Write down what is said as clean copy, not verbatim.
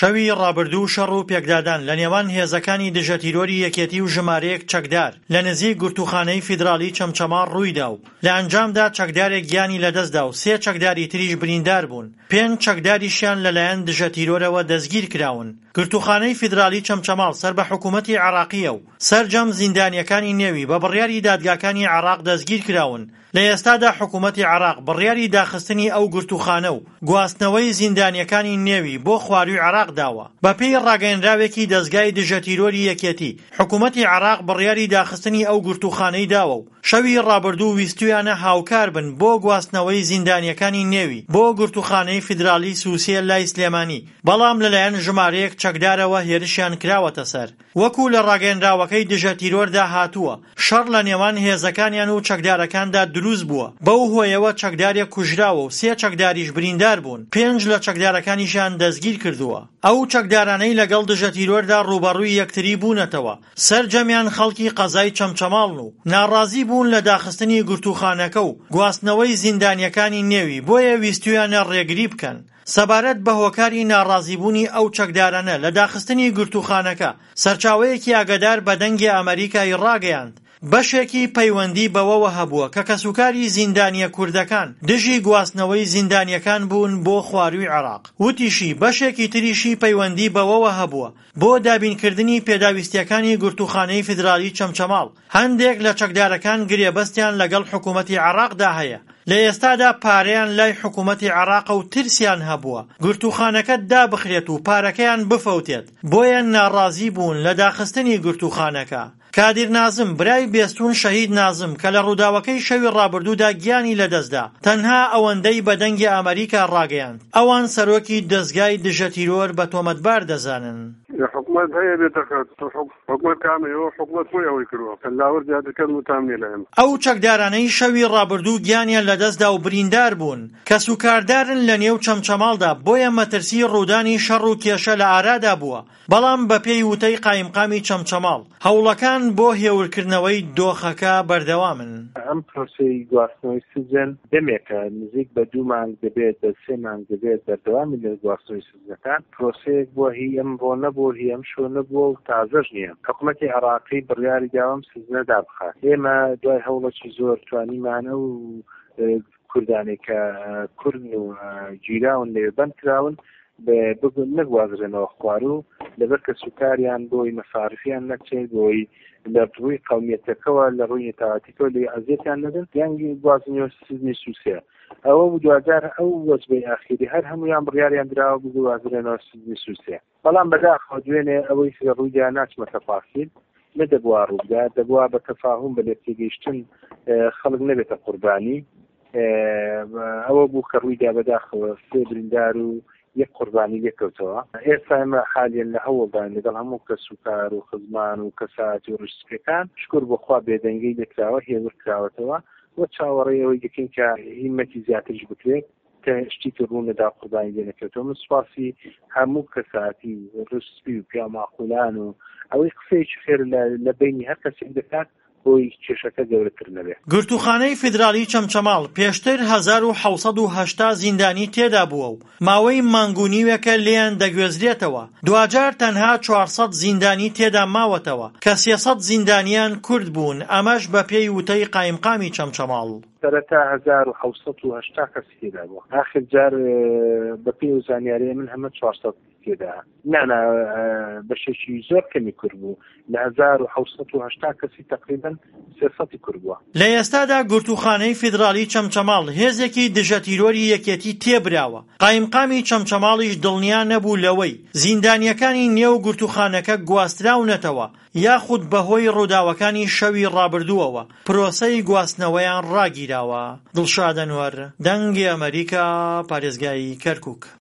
شەوی ڕابردوو شەڕ و پێکدادان لە نێوان هێزەکانی دژەتیرۆری یەکێتی و ژمارەیەک چەکدار لە نزیک گورتوخانەی فیدراڵی چەمچەماڕ ڕوویدا و لە ئەنجامدا چەکدارێک گیانی لەدەستدا و 3 چەکداری تریش بریندار بوون. 5 چەکداریشیان لەلایەن دژەتیرۆرەوە دەستگیر کراون. گورتوخانەی فیدراڵی چەمچەماڵ سەر بە حکوومەتی عێراقیە و سەرجەم زیندانیەکانی نێوی بە بڕیاری دادگاکانی عێراق دەستگیر کراون. لە ئێستادا حکوومەتی عێراق بڕیاری داخستنی ئەو گورتوخانە و گواستنەوەی زیندانیەکانی نێوی بۆ خواروی عێراق داوە. بەپێی ڕاگەیەنراوێکی دەستگای دژەتیرۆری یەکێتی حکوومەتی عێراق بڕیاری داخستنی ئەو گورتوخانەی داوە و شەوی ڕابردوو ویستویانە هاوکار بن بۆ گواستنەوەی زیندانیەکانی نێوی بۆ گورتوخانەی فیدراڵی سووسیە لای سلێمانی، بەڵام لەلایەن ژمارەیەک چەکدارەوە هێرشیان کراوەتە سەر. وەکو لە ڕاگەیەنراوەکەی دژەتیرۆردا هاتووە، شەڕ لە نێوان هێزەکانیان و چەکدارەکاندا دروست بووە. بەو هۆیەوە چەکدارێک کوژراوە و 3 چەکداریش بریندار بوون. 5 لە چەکدارەکانیشیان دەستگیر کردووە. ئەو چەکدارانەی لەگەڵ دژەتیرۆردا ڕوبەڕووی یەکتری بوونەتەوە. سەرجەمیان خەڵکی قەزای چەمچەماڵن و ناڕازی بوون لە داخستنی گورتوخانەکە و گواستنەوەی زیندانیەکانی نێوی، بۆیە ویستویانە ڕێگری بکەن. سەبارەت بە هۆکاری ناڕازیبوونی ئەو چەکدارانە لە داخستنی گورتوخانەکە، سەرچاوەیەکی ئاگادار بە دەنگی ئەمریکای ڕاگەیاند. بەشێکی پەیوەندی بەوەوە هەبووە کە کەسوکاری زیندانیە کوردەکان دژی گواستنەوەی زیندانیەکان بوون بۆ خواروی عێراق. وتیشی بەشێکی تریشی پەیوەندی بەوەوە هەبووە بۆ دابینکردنی پێداویستیەکانی گورتوخانەی فیدراڵی چەمچەماڵ. هەندێک لە چەکدارەکان گرێبەستیان لەگەڵ حکوومەتی عێراقدا هەیە. لە ئێستادا پارەیان لای حکوومەتی عێراق و ترسیان هەبووە گورتوخانەکە دابخرێت و پارەکەیان بفەوتێت، بۆیە ناڕازی بوون لە داخستنی گورتوخانەکە. کادیر نازم، برای بێستون شەهید نازم، کە لە ڕووداوەکەی شەوی ڕابردوودا گیانی لەدەستدا، تەنها ئەوەندەی بە دەنگی ئەمریکا ڕاگەیاند. ئەوان سەرۆکی دەستگای دژەتیرۆر بە تۆمەتبار دەزانن. حکومت هەیە بێتەکات حکومت کامەوە حکومت بۆی ئەوەی کردووە لاوەر زیادەکەن وتامنێ لەم. ئەو چەکدارانەی شەوی ڕابردوو گیانیان لەدەستدا و بریندار بوون کەسوکاردارن لە نێو چەمچەماڵدا، بۆیە مەترسی ڕوودانی شەڕ و کێشە لە ئارادا بووە. بەڵام بەپێی وتەی قایمقامی چەمچەماڵ هەوڵەکان بۆ هێورکردنەوەی دۆخەکە بەردەوامن. ئەم پرۆسەی گواستنەوەی سزن دەمێکە نزیک بە 2 مانگ دەبێت، بە 3 مانگ دەبێت بەردەوامی لە گواستنەوەی سزنەکان. پرۆسەیەک بووە هی ئەم بۆ نەبوو، هی ئەم شۆ نەبووە و تازەش نییە. حکوومەتی عێراقی بڕیاری داوام سزنە دابخات. ئێمە دوای هەوڵێکی زۆر توانیمانە و کوردانی کە کورد و گیراون لێ بەند کراون بگون نەگوازرێنەوە خوارو لەبەر کە سوکاریان بۆی مەساریفیان نەچێت، بۆی لە ڕووی قەومیەتەکەوە لە ڕووی نێتاوەتیکەوە لێ ئەزیەتیان نەدەن یانگی گوازنەوە سزنی سووسیە. ئەوە دوجار ئەو وەزبەی ئاخیری هەر هەمویان بڕیاریان دراوە بگوازرێنەوە سزنی سووسیە. بەڵام بەداخەوە دوێنێ ئەوەی ڕوویدا ناچمەتە فاسیل نەدەبووە ڕوودا، دەبووە بە تەفاهم بە لێتێگەیشتن خەڵک نەبێتە قوربانی. ئەوە بوو کە ڕوویدا بەداخەوە 3 بریندار و 1 قوربانی لێکەوتەوە. ئێستا ئێمە حالیان لە هەوڵدان لەگەڵ هەموو کەس و کار و خزمان و کەسات و ڕشتەکان شکر بۆخوا بێدەنگەی لێکراوە هێور کراوەتەوە وە چاوەڕێەوەی دەکەین کە هیمەتی زیاترش بکرێت کە شتێکی ڕوونەدا قوربانی لێ نەکەوتەوە. من سوپاسی هەموو کەساتی ڕسپی و پیاماخولان و ئەوەی قسەیەکی خێر لە بینی هەر کەسێک دەکات بۆی کێشەکە گەورەتر نەبێت. گورتوخانەی فیدراڵی چەمچەماڵ پێشتر 1780 زیندانی تێدا بووە و ماوەی مانگ و نیوێکە لێیان دەگوێزرێتەوە. دوجار تەنها 400 زیندانی تێدا ماوەتەوە کە 300 زیندانیان کورد بوون، ئەمەش بە پێی وتەی قایمقامی چەمچەماڵ. سەرەتا 1780 کەس تێدا بووە. آخر جار بەپێی و زانیاری من هەمە 400 تێدا نانا بەشێکی زۆر کەمی کورد بوو. لە 1780 کەسی تقریبا 300 کورد بووە. لە ئێستادا گورتوخانەی فیدراڵی چەمچەماڵ هێزێکی دژەتیرۆری یەکێتی تێبراوە. قایمقامی چەمچەماڵیش دڵنیا نەبوو لەوەی زیندانیەکانی نێو گورتوخانەکە گواستراونەتەوە یاخود بەهۆی ڕووداوەکانی شەوی ڕابردووەوە پرۆسەی گواستنەوەیان ڕاگیراوە. دڵشاد ئەنوەر، دەنگی ئەمریکا، پارێزگای کەرکووک.